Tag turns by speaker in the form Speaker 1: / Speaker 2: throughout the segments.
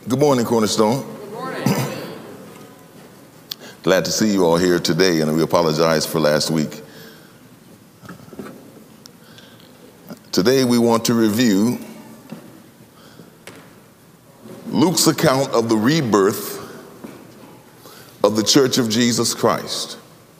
Speaker 1: Good morning, Cornerstone.
Speaker 2: Good morning.
Speaker 1: Glad to see you all here today, and we apologize for last week. Today we want to review Luke's account of the rebirth of the Church of Jesus Christ.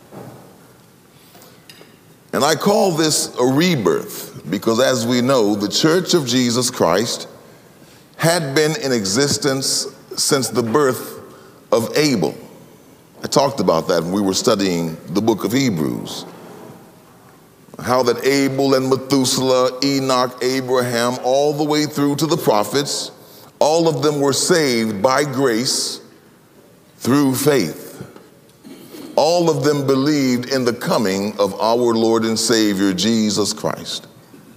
Speaker 1: And I call this a rebirth because, as we know, the Church of Jesus Christ had been in existence since the birth of Abel. I talked about that when we were studying the book of Hebrews. How that Abel and Methuselah, Enoch, Abraham, all the way through to the prophets, all of them were saved by grace through faith. All of them believed in the coming of our Lord and Savior, Jesus Christ.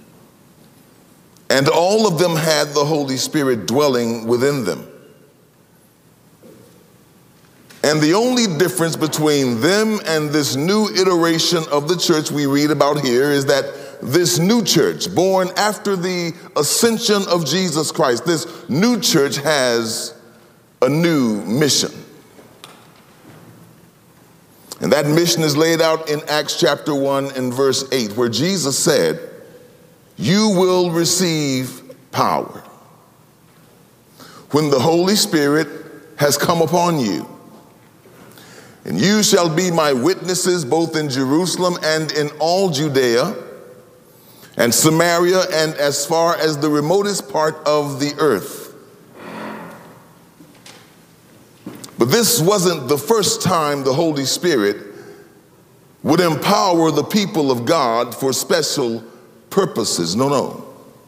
Speaker 1: And all of them had the Holy Spirit dwelling within them. And the only difference between them and this new iteration of the church we read about here is that this new church, born after the ascension of Jesus Christ, this new church has a new mission. And that mission is laid out in Acts chapter 1 and verse 8, where Jesus said, "You will receive power when the Holy Spirit has come upon you. And you shall be my witnesses both in Jerusalem and in all Judea and Samaria and as far as the remotest part of the earth." But this wasn't the first time the Holy Spirit would empower the people of God for special purposes. No.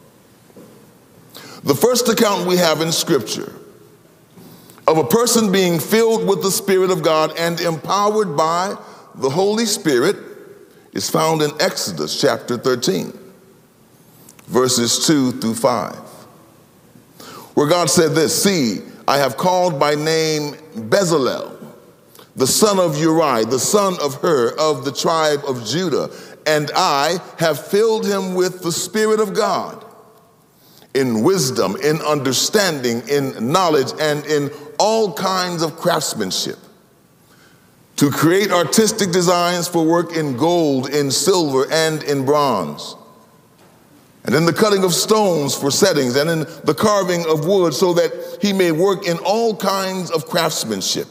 Speaker 1: The first account we have in Scripture of a person being filled with the Spirit of God and empowered by the Holy Spirit is found in Exodus chapter 13, verses 2 through 5, where God said this, "See, I have called by name Bezalel, the son of Uri, the son of Hur, of the tribe of Judah, and I have filled him with the Spirit of God, in wisdom, in understanding, in knowledge, and in all kinds of craftsmanship, to create artistic designs for work in gold, in silver, and in bronze, and in the cutting of stones for settings, and in the carving of wood, so that he may work in all kinds of craftsmanship."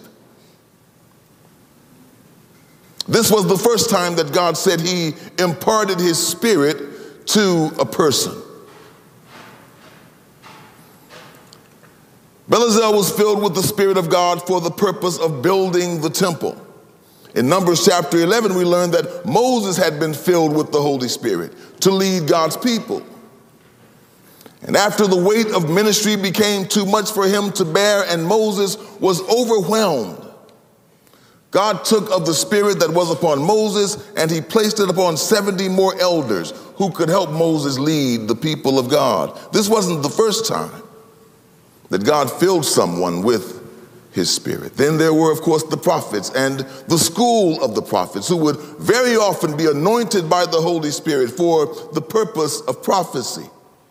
Speaker 1: This was the first time that God said he imparted his Spirit to a person. Bezalel was filled with the Spirit of God for the purpose of building the temple. In Numbers chapter 11, we learned that Moses had been filled with the Holy Spirit to lead God's people. And after the weight of ministry became too much for him to bear and Moses was overwhelmed, God took of the Spirit that was upon Moses and he placed it upon 70 more elders who could help Moses lead the people of God. This wasn't the first time that God filled someone with his Spirit. Then there were, of course, the prophets and the school of the prophets who would very often be anointed by the Holy Spirit for the purpose of prophecy.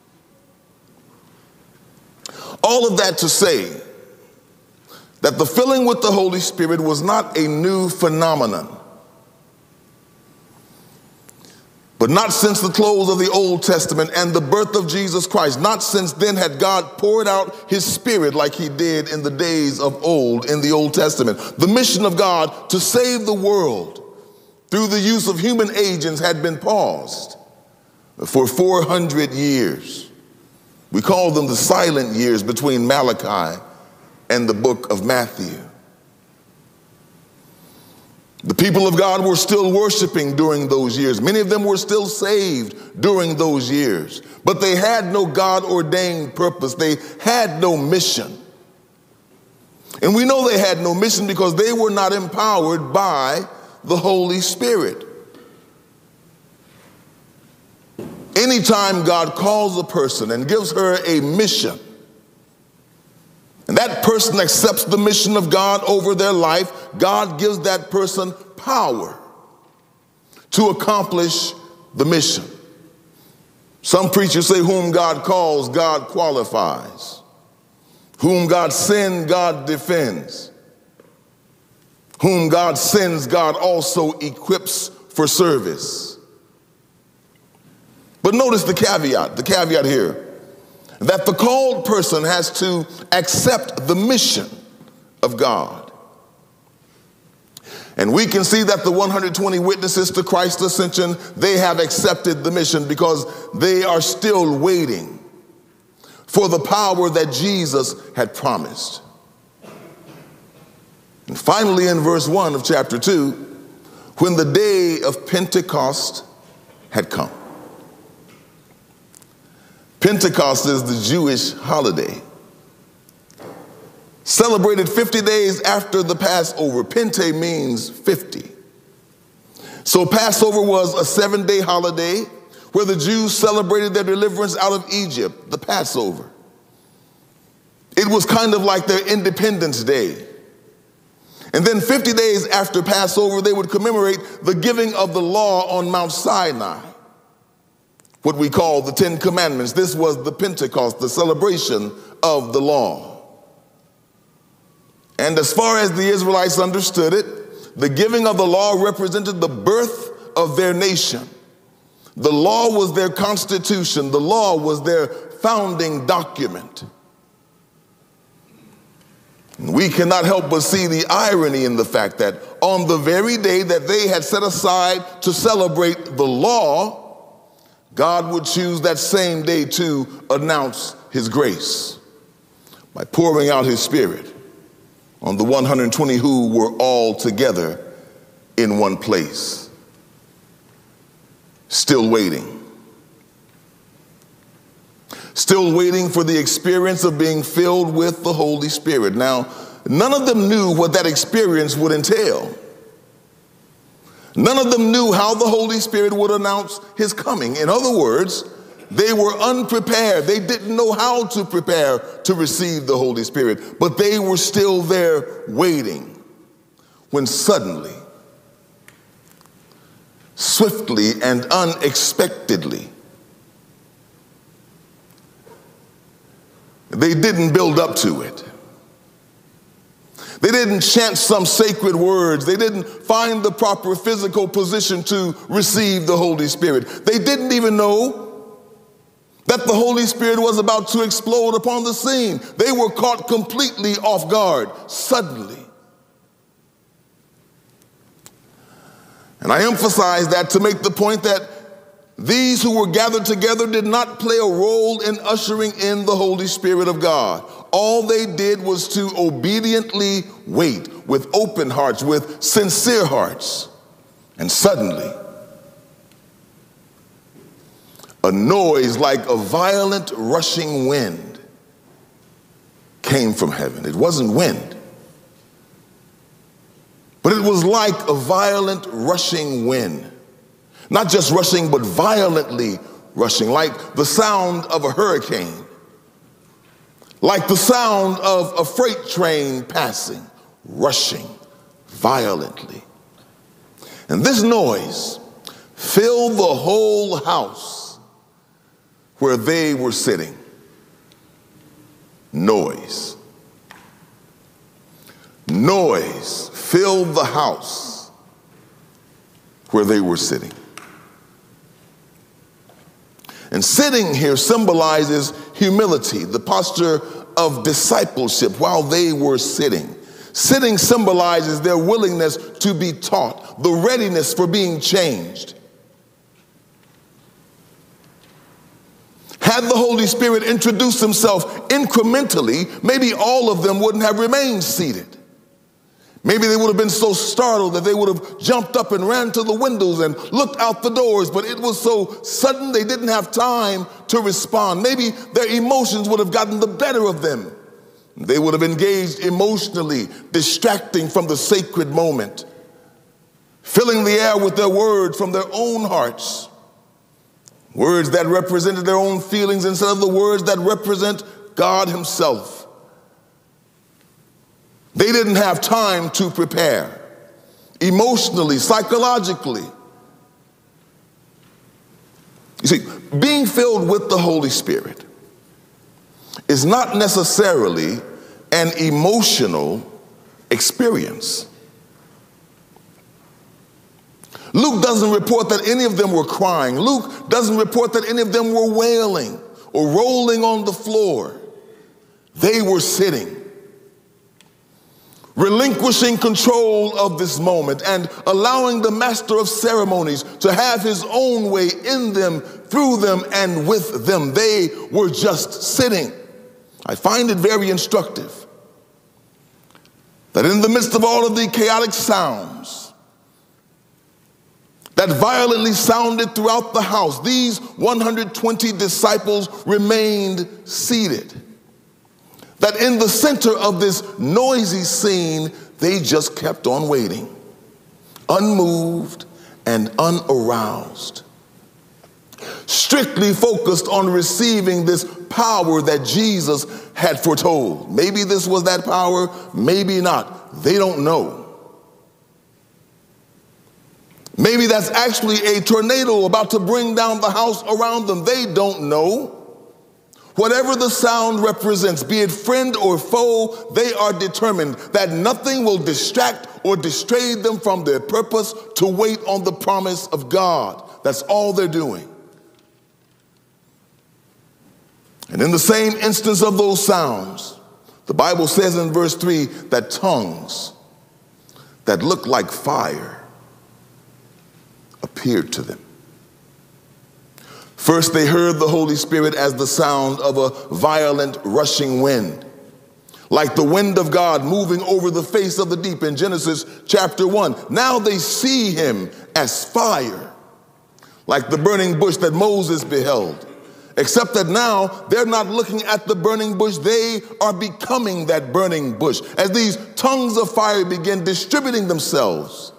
Speaker 1: All of that to say that the filling with the Holy Spirit was not a new phenomenon. But not since the close of the Old Testament and the birth of Jesus Christ. Not since then had God poured out his Spirit like he did in the days of old in the Old Testament. The mission of God to save the world through the use of human agents had been paused for 400 years. We call them the silent years between Malachi and the book of Matthew. The people of God were still worshiping during those years. Many of them were still saved during those years. But they had no God-ordained purpose. They had no mission. And we know they had no mission because they were not empowered by the Holy Spirit. Anytime God calls a person and gives her a mission, and that person accepts the mission of God over their life, God gives that person power to accomplish the mission. Some preachers say whom God calls, God qualifies. Whom God sends, God defends. Whom God sends, God also equips for service. But notice the caveat here, that the called person has to accept the mission of God. And we can see that the 120 witnesses to Christ's ascension, they have accepted the mission because they are still waiting for the power that Jesus had promised. And finally, in verse 1 of chapter 2, when the day of Pentecost had come. Pentecost is the Jewish holiday, celebrated 50 days after the Passover. Pente means 50. So Passover was a 7-day holiday where the Jews celebrated their deliverance out of Egypt, the Passover. It was kind of like their Independence Day. And then 50 days after Passover, they would commemorate the giving of the law on Mount Sinai, what we call the Ten Commandments. This was the Pentecost, the celebration of the law. And as far as the Israelites understood it, the giving of the law represented the birth of their nation. The law was their constitution. The law was their founding document. We cannot help but see the irony in the fact that on the very day that they had set aside to celebrate the law, God would choose that same day to announce his grace by pouring out his Spirit on the 120 who were all together in one place, still waiting. Still waiting for the experience of being filled with the Holy Spirit. Now, none of them knew what that experience would entail. None of them knew how the Holy Spirit would announce his coming. In other words, they were unprepared. They didn't know how to prepare to receive the Holy Spirit, but they were still there waiting when suddenly, swiftly and unexpectedly, they didn't build up to it. They didn't chant some sacred words. They didn't find the proper physical position to receive the Holy Spirit. They didn't even know that the Holy Spirit was about to explode upon the scene. They were caught completely off guard, suddenly. And I emphasize that to make the point that these who were gathered together did not play a role in ushering in the Holy Spirit of God. All they did was to obediently wait with open hearts, with sincere hearts. And suddenly, a noise like a violent rushing wind came from heaven. It wasn't wind, but it was like a violent rushing wind. Not just rushing, but violently rushing, like the sound of a hurricane, like the sound of a freight train passing, rushing violently. And this noise filled the whole house where they were sitting. Noise. Noise filled the house where they were sitting. And sitting here symbolizes humility, the posture of discipleship while they were sitting. Sitting symbolizes their willingness to be taught, the readiness for being changed. Had the Holy Spirit introduced himself incrementally, maybe all of them wouldn't have remained seated. Maybe they would have been so startled that they would have jumped up and ran to the windows and looked out the doors, but it was so sudden they didn't have time to respond. Maybe their emotions would have gotten the better of them. They would have engaged emotionally, distracting from the sacred moment, filling the air with their words from their own hearts, words that represented their own feelings instead of the words that represent God himself. They didn't have time to prepare emotionally, psychologically. You see, being filled with the Holy Spirit is not necessarily an emotional experience. Luke doesn't report that any of them were crying. Luke doesn't report that any of them were wailing or rolling on the floor. They were sitting, relinquishing control of this moment and allowing the master of ceremonies to have his own way in them, through them, and with them. They were just sitting. I find it very instructive that in the midst of all of the chaotic sounds that violently sounded throughout the house, these 120 disciples remained seated. That in the center of this noisy scene, they just kept on waiting, unmoved and unaroused, strictly focused on receiving this power that Jesus had foretold. Maybe this was that power, maybe not. They don't know. Maybe that's actually a tornado about to bring down the house around them. They don't know. Whatever the sound represents, be it friend or foe, they are determined that nothing will distract or distray them from their purpose to wait on the promise of God. That's all they're doing. And in the same instance of those sounds, the Bible says in verse 3 that tongues that looked like fire appeared to them. First, they heard the Holy Spirit as the sound of a violent rushing wind, like the wind of God moving over the face of the deep in Genesis chapter 1. Now they see him as fire, like the burning bush that Moses beheld. Except that now they're not looking at the burning bush, they are becoming that burning bush as these tongues of fire begin distributing themselves.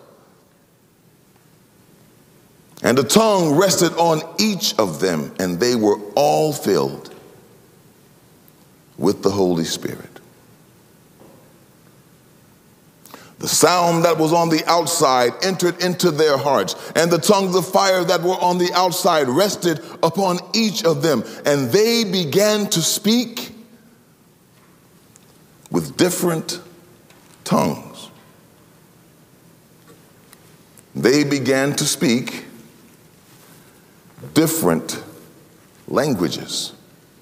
Speaker 1: And a tongue rested on each of them, and they were all filled with the Holy Spirit. The sound that was on the outside entered into their hearts, and the tongues of fire that were on the outside rested upon each of them, and they began to speak with different tongues. They began to speak different languages.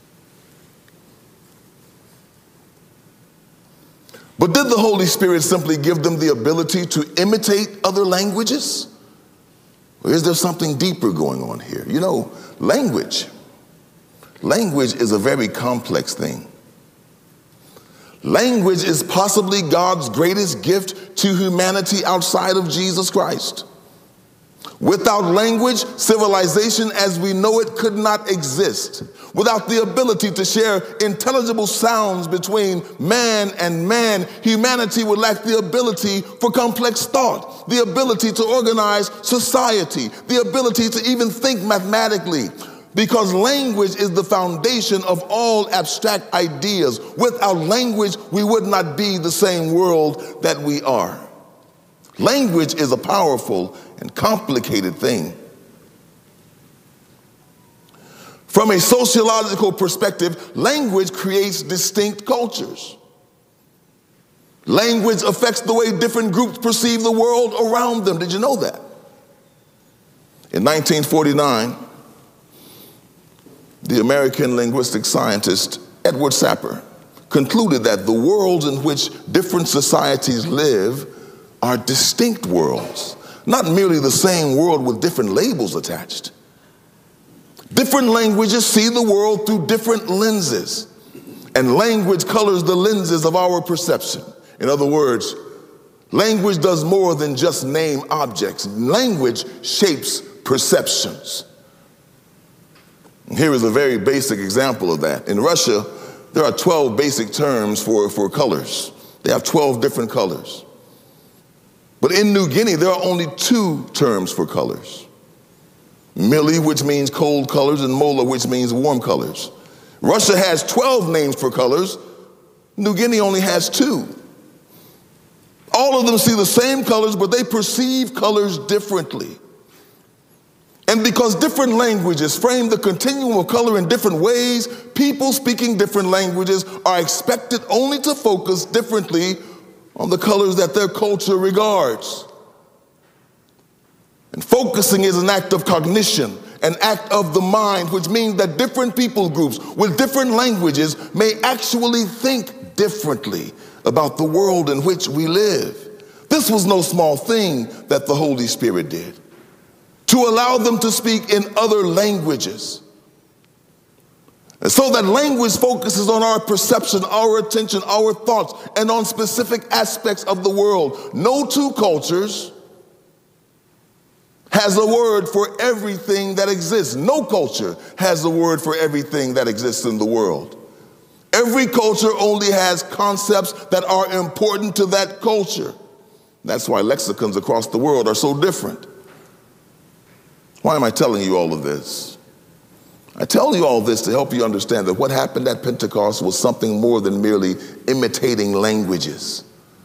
Speaker 1: But did the Holy Spirit simply give them the ability to imitate other languages? Or is there something deeper going on here? You know, language is a very complex thing. Language is possibly God's greatest gift to humanity outside of Jesus Christ. Without language, civilization as we know it could not exist. Without the ability to share intelligible sounds between man and man, humanity would lack the ability for complex thought, the ability to organize society, the ability to even think mathematically. Because language is the foundation of all abstract ideas. Without language, we would not be the same world that we are. Language is a powerful and complicated thing. From a sociological perspective, language creates distinct cultures. Language affects the way different groups perceive the world around them. Did you know that? In 1949, the American linguistic scientist Edward Sapir concluded that the worlds in which different societies live are distinct worlds, not merely the same world with different labels attached. Different languages see the world through different lenses, and language colors the lenses of our perception. In other words, language does more than just name objects. Language shapes perceptions. Here is a very basic example of that. In Russia, there are 12 basic terms for colors. They have 12 different colors. But in New Guinea, there are only 2 terms for colors. Mili, which means cold colors, and Mola, which means warm colors. Russia has 12 names for colors. New Guinea only has 2. All of them see the same colors, but they perceive colors differently. And because different languages frame the continuum of color in different ways, people speaking different languages are expected only to focus differently on the colors that their culture regards. And focusing is an act of cognition, an act of the mind, which means that different people groups with different languages may actually think differently about the world in which we live. This was no small thing that the Holy Spirit did, to allow them to speak in other languages. And so that language focuses on our perception, our attention, our thoughts, and on specific aspects of the world. No two cultures has a word for everything that exists. No culture has a word for everything that exists in the world. Every culture only has concepts that are important to that culture. That's why lexicons across the world are so different. Why am I telling you all of this? I tell you all this to help you understand that what happened at Pentecost was something more than merely imitating languages.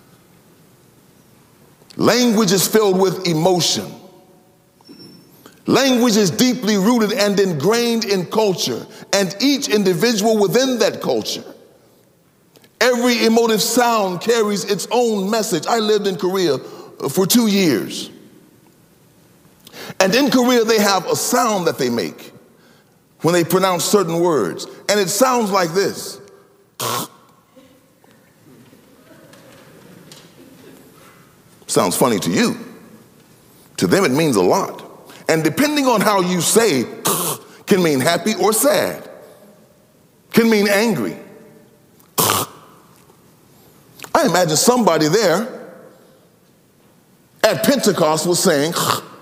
Speaker 1: Language is filled with emotion. Language is deeply rooted and ingrained in culture, and each individual within that culture. Every emotive sound carries its own message. I lived in Korea for 2 years. And in Korea, they have a sound that they make when they pronounce certain words. And it sounds like this. Sounds funny to you. To them, it means a lot. And depending on how you say, can mean happy or sad, can mean angry. I imagine somebody there at Pentecost was saying,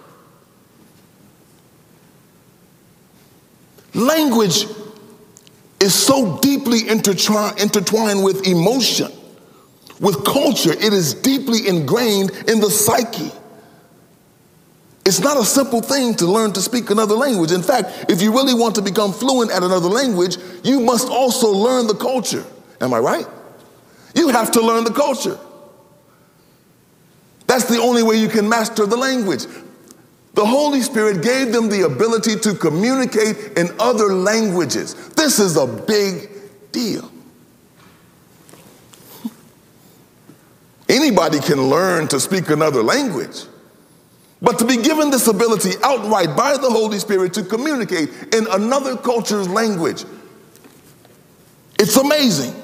Speaker 1: language is so deeply intertwined with emotion, with culture. It is deeply ingrained in the psyche. It's not a simple thing to learn to speak another language. In fact, if you really want to become fluent at another language, you must also learn the culture. Am I right? You have to learn the culture. That's the only way you can master the language. The Holy Spirit gave them the ability to communicate in other languages. This is a big deal. Anybody can learn to speak another language. But to be given this ability outright by the Holy Spirit to communicate in another culture's language, it's amazing.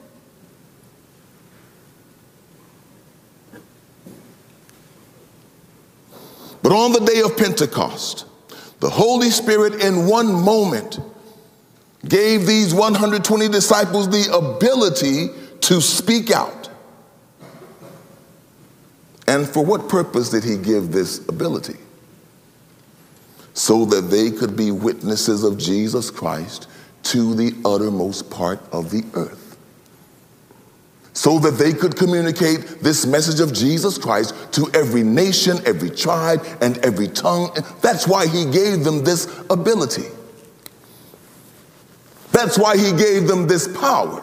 Speaker 1: But on the day of Pentecost, the Holy Spirit in one moment gave these 120 disciples the ability to speak out. And for what purpose did he give this ability? So that they could be witnesses of Jesus Christ to the uttermost part of the earth. So that they could communicate this message of Jesus Christ to every nation, every tribe, and every tongue. That's why he gave them this ability. That's why he gave them this power.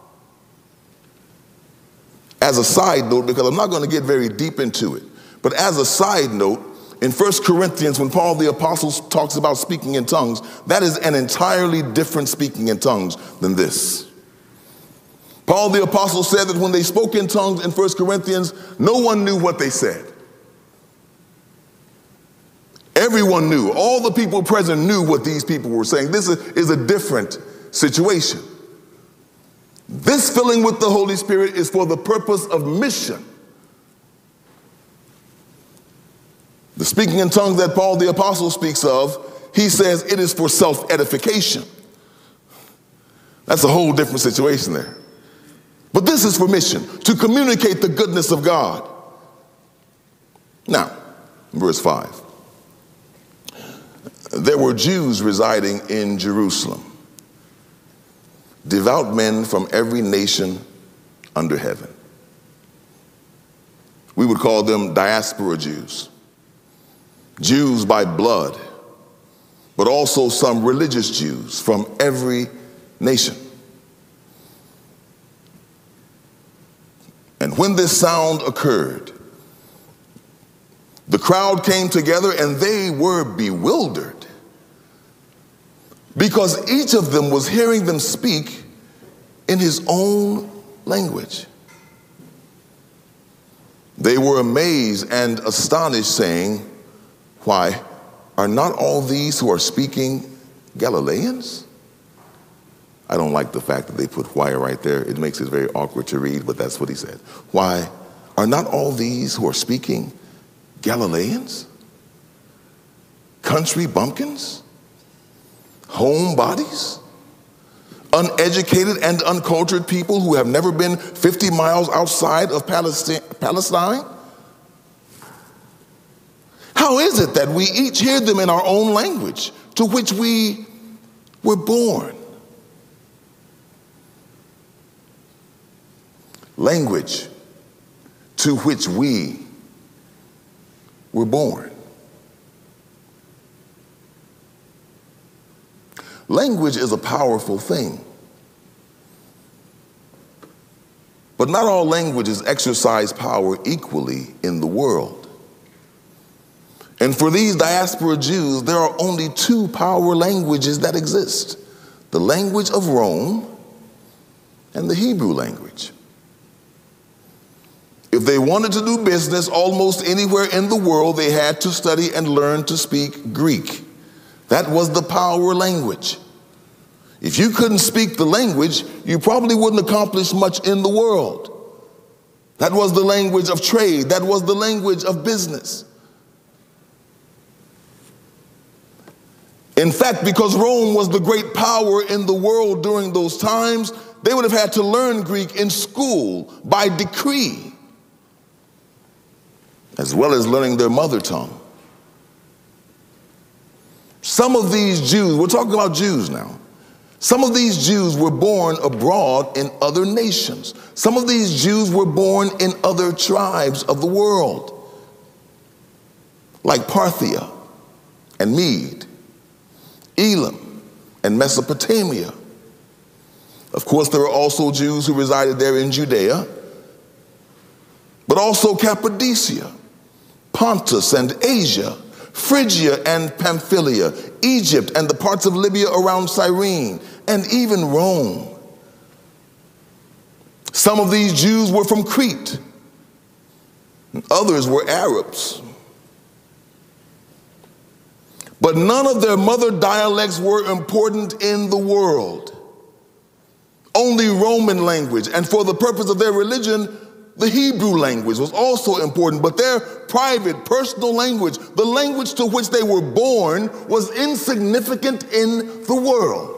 Speaker 1: As a side note, because I'm not going to get very deep into it, but as a side note, in 1 Corinthians, when Paul the Apostle talks about speaking in tongues, that is an entirely different speaking in tongues than this. Paul the Apostle said that when they spoke in tongues in 1 Corinthians, no one knew what they said. Everyone knew. All the people present knew what these people were saying. This is a different situation. This filling with the Holy Spirit is for the purpose of mission. The speaking in tongues that Paul the Apostle speaks of, he says it is for self-edification. That's a whole different situation there. But this is for mission, to communicate the goodness of God. Now, verse 5. There were Jews residing in Jerusalem, devout men from every nation under heaven. We would call them diaspora Jews. Jews by blood, but also some religious Jews from every nation. And when this sound occurred, the crowd came together and they were bewildered because each of them was hearing them speak in his own language. They were amazed and astonished, saying, "Why, are not all these who are speaking Galileans?" I don't like the fact that they put "why" right there. It makes it very awkward to read, but that's what he said. "Why, are not all these who are speaking Galileans? Country bumpkins? Homebodies? Uneducated and uncultured people who have never been 50 miles outside of Palestine? How is it that we each hear them in our own language to which we were born?" Language to which we were born. Language is a powerful thing. But not all languages exercise power equally in the world. And for these diaspora Jews, there are only two power languages that exist: the language of Rome and the Hebrew language. If they wanted to do business almost anywhere in the world, they had to study and learn to speak Greek. That was the power language. If you couldn't speak the language, you probably wouldn't accomplish much in the world. That was the language of trade. That was the language of business. In fact, because Rome was the great power in the world during those times, they would have had to learn Greek in school by decree, as well as learning their mother tongue. Some of these Jews, we're talking about Jews now, some of these Jews were born abroad in other nations. Some of these Jews were born in other tribes of the world, like Parthia and Mede, Elam and Mesopotamia. Of course, there were also Jews who resided there in Judea, but also Cappadocia, Pontus and Asia, Phrygia and Pamphylia, Egypt and the parts of Libya around Cyrene, and even Rome. Some of these Jews were from Crete, and others were Arabs. But none of their mother dialects were important in the world. Only Roman language, and for the purpose of their religion, the Hebrew language was also important, but their private, personal language, the language to which they were born, was insignificant in the world.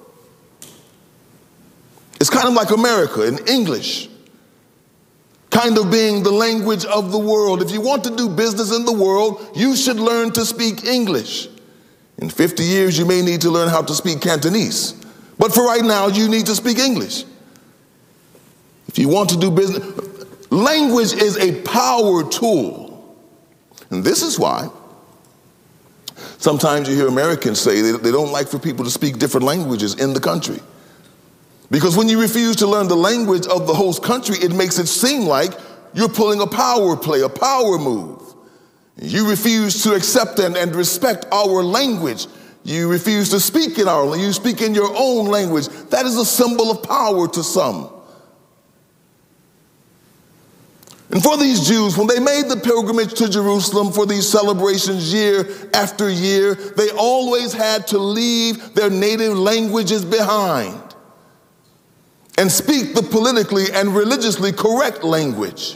Speaker 1: It's kind of like America in English, kind of being the language of the world. If you want to do business in the world, you should learn to speak English. In 50 years, you may need to learn how to speak Cantonese. But for right now, you need to speak English. If you want to do business, language is a power tool. And this is why sometimes you hear Americans say they don't like for people to speak different languages in the country. Because when you refuse to learn the language of the host country, it makes it seem like you're pulling a power play, a power move. You refuse to accept and respect our language. You refuse to speak in our language. You speak in your own language. That is a symbol of power to some. And for these Jews, when they made the pilgrimage to Jerusalem for these celebrations year after year, they always had to leave their native languages behind and speak the politically and religiously correct language.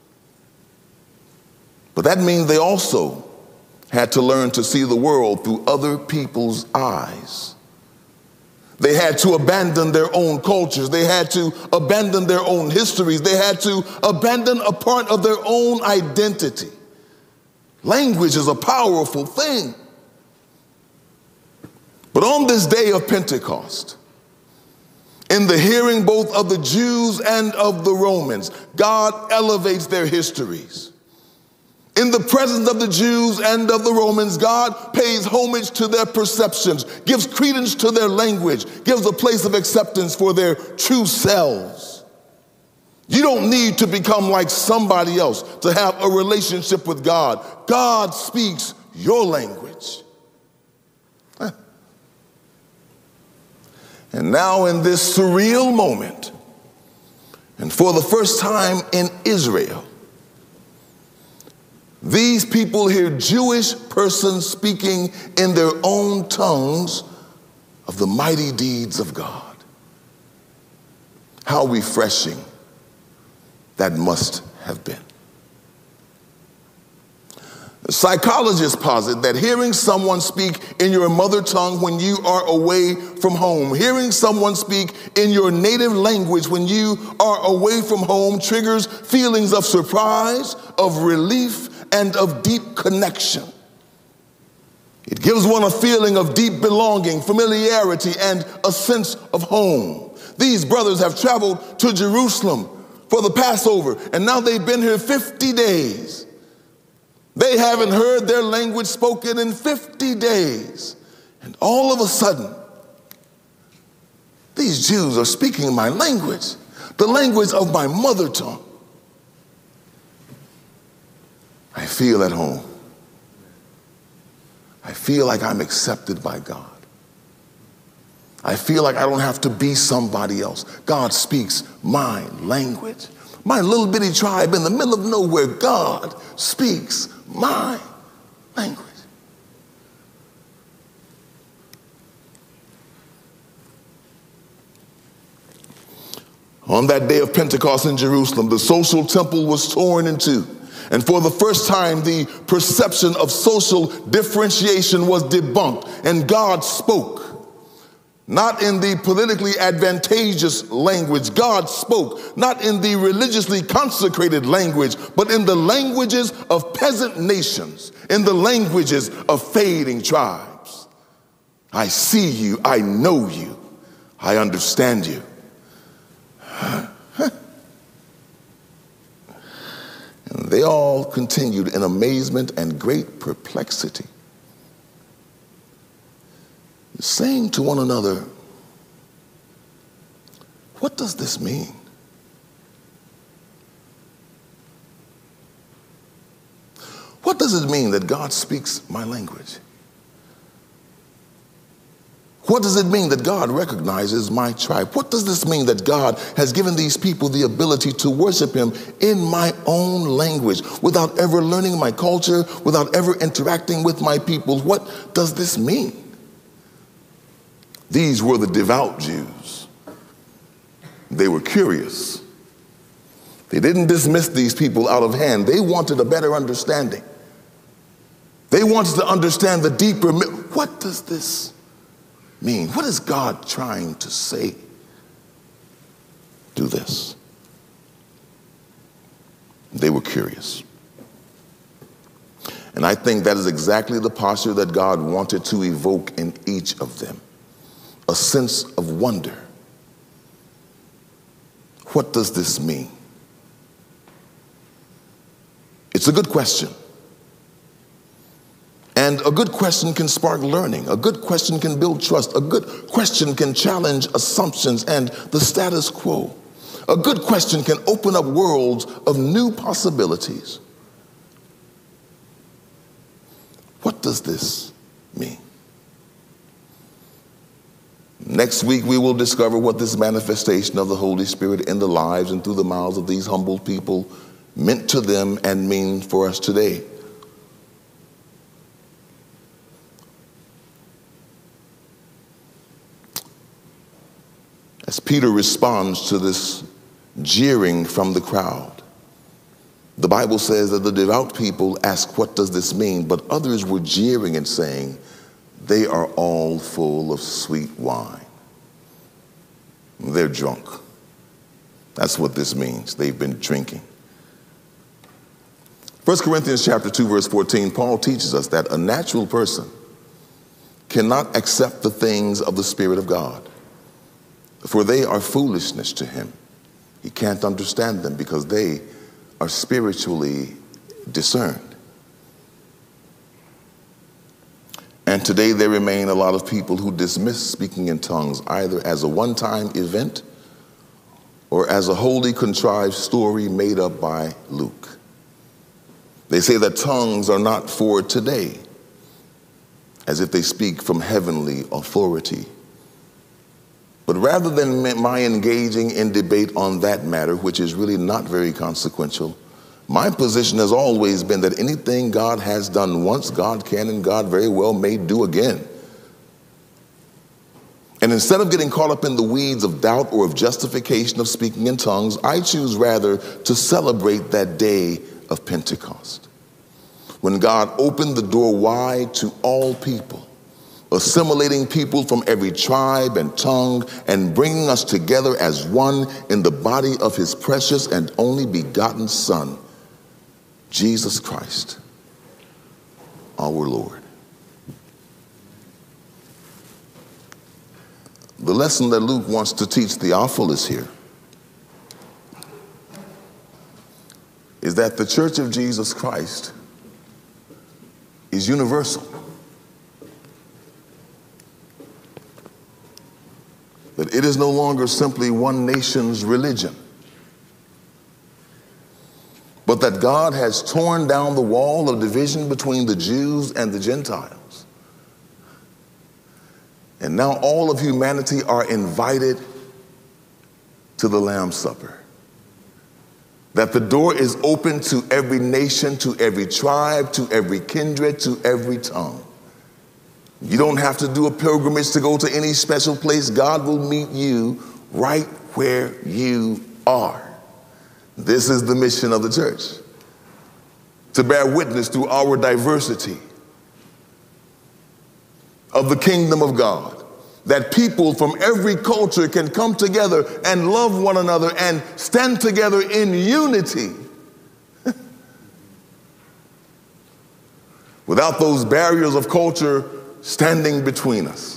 Speaker 1: But that means they also had to learn to see the world through other people's eyes. They had to abandon their own cultures. They had to abandon their own histories. They had to abandon a part of their own identity. Language is a powerful thing. But on this day of Pentecost, in the hearing both of the Jews and of the Romans, God elevates their histories. In the presence of the Jews and of the Romans, God pays homage to their perceptions, gives credence to their language, gives a place of acceptance for their true selves. You don't need to become like somebody else to have a relationship with God. God speaks your language. And now in this surreal moment, and for the first time in Israel, these people hear Jewish persons speaking in their own tongues of the mighty deeds of God. How refreshing that must have been. Psychologists posit that hearing someone speak in your mother tongue when you are away from home, hearing someone speak in your native language when you are away from home triggers feelings of surprise, of relief, and of deep connection. It gives one a feeling of deep belonging, familiarity, and a sense of home. These brothers have traveled to Jerusalem for the Passover, and now they've been here 50 days. They haven't heard their language spoken in 50 days. And all of a sudden, these Jews are speaking my language, the language of my mother tongue. I feel at home. I feel like I'm accepted by God. I feel like I don't have to be somebody else. God speaks my language. My little bitty tribe in the middle of nowhere, God speaks my language. On that day of Pentecost in Jerusalem, the social temple was torn in two. And for the first time, the perception of social differentiation was debunked, and God spoke. Not in the politically advantageous language. God spoke, not in the religiously consecrated language, but in the languages of peasant nations, in the languages of fading tribes. I see you, I know you, I understand you. And they all continued in amazement and great perplexity, saying to one another, what does this mean? What does it mean that God speaks my language? What does it mean that God recognizes my tribe? What does this mean that God has given these people the ability to worship him in my own language without ever learning my culture, without ever interacting with my people? What does this mean? These were the devout Jews. They were curious. They didn't dismiss these people out of hand. They wanted a better understanding. They wanted to understand the deeper, what does this mean? What is God trying to say? Do this. They were curious. And I think that is exactly the posture that God wanted to evoke in each of them. A sense of wonder. What does this mean? It's a good question. And a good question can spark learning. A good question can build trust. A good question can challenge assumptions and the status quo. A good question can open up worlds of new possibilities. What does this mean? Next week, we will discover what this manifestation of the Holy Spirit in the lives and through the mouths of these humble people meant to them and mean for us today. As Peter responds to this jeering from the crowd, the Bible says that the devout people ask, what does this mean? But others were jeering and saying, they are all full of sweet wine. They're drunk. That's what this means. They've been drinking. 1 Corinthians chapter 2, verse 14, Paul teaches us that a natural person cannot accept the things of the Spirit of God, for they are foolishness to him. He can't understand them because they are spiritually discerned. And today there remain a lot of people who dismiss speaking in tongues either as a one-time event or as a wholly contrived story made up by Luke. They say that tongues are not for today, as if they speak from heavenly authority. But rather than my engaging in debate on that matter, which is really not very consequential, my position has always been that anything God has done once, God can and God very well may do again. And instead of getting caught up in the weeds of doubt or of justification of speaking in tongues, I choose rather to celebrate that day of Pentecost, when God opened the door wide to all people, assimilating people from every tribe and tongue and bringing us together as one in the body of his precious and only begotten Son, Jesus Christ, our Lord. The lesson that Luke wants to teach Theophilus here is that the Church of Jesus Christ is universal. That it is no longer simply one nation's religion, but that God has torn down the wall of division between the Jews and the Gentiles. And now all of humanity are invited to the Lamb's Supper. That the door is open to every nation, to every tribe, to every kindred, to every tongue. You don't have to do a pilgrimage to go to any special place. God will meet you right where you are. This is the mission of the church, to bear witness through our diversity of the kingdom of God, that people from every culture can come together and love one another and stand together in unity without those barriers of culture standing between us.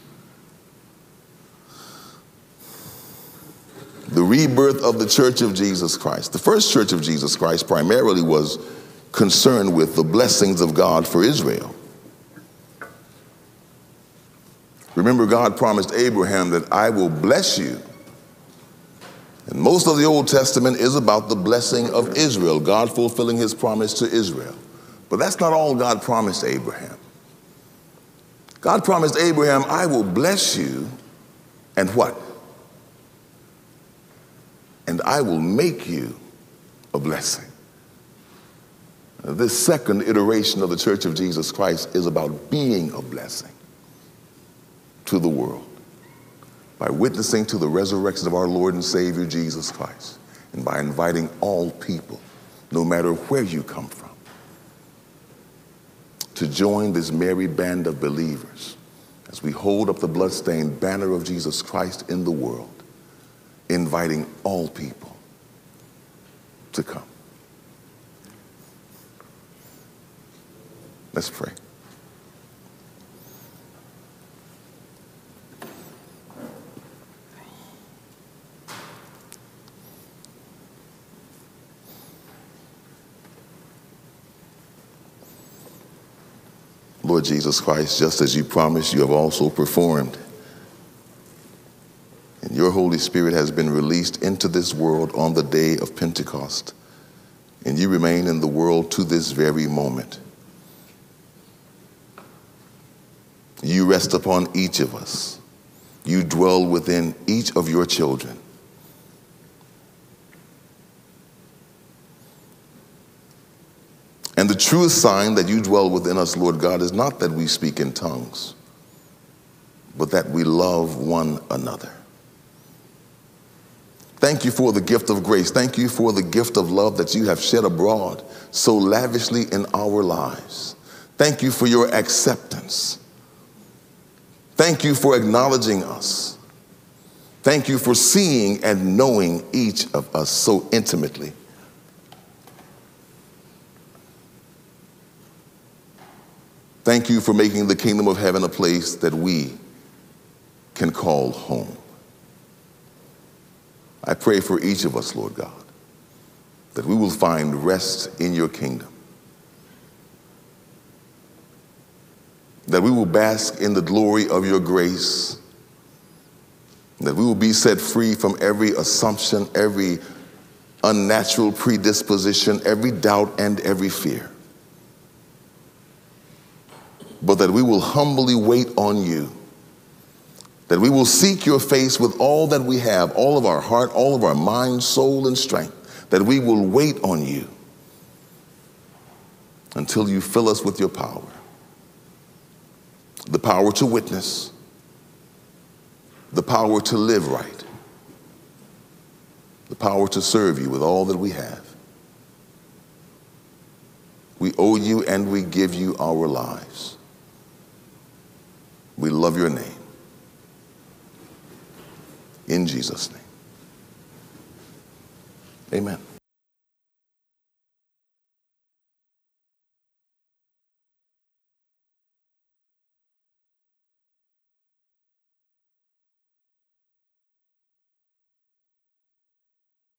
Speaker 1: The rebirth of the Church of Jesus Christ. The first Church of Jesus Christ primarily was concerned with the blessings of God for Israel. Remember, God promised Abraham that I will bless you. And most of the Old Testament is about the blessing of Israel, God fulfilling his promise to Israel. But that's not all God promised Abraham. God promised Abraham, I will bless you, and what? And I will make you a blessing. This second iteration of the Church of Jesus Christ is about being a blessing to the world by witnessing to the resurrection of our Lord and Savior Jesus Christ, and by inviting all people, no matter where you come from, to join this merry band of believers as we hold up the bloodstained banner of Jesus Christ in the world, inviting all people to come. Let's pray. Lord Jesus Christ, just as you promised, you have also performed. And your Holy Spirit has been released into this world on the day of Pentecost. And you remain in the world to this very moment. You rest upon each of us. You dwell within each of your children. And the truest sign that you dwell within us, Lord God, is not that we speak in tongues, but that we love one another. Thank you for the gift of grace. Thank you for the gift of love that you have shed abroad so lavishly in our lives. Thank you for your acceptance. Thank you for acknowledging us. Thank you for seeing and knowing each of us so intimately. Thank you for making the kingdom of heaven a place that we can call home. I pray for each of us, Lord God, that we will find rest in your kingdom, that we will bask in the glory of your grace, that we will be set free from every assumption, every unnatural predisposition, every doubt, and every fear. But that we will humbly wait on you, that we will seek your face with all that we have, all of our heart, all of our mind, soul, and strength, that we will wait on you until you fill us with your power, the power to witness, the power to live right, the power to serve you with all that we have. We owe you and we give you our lives. We love your name. In Jesus' name. Amen.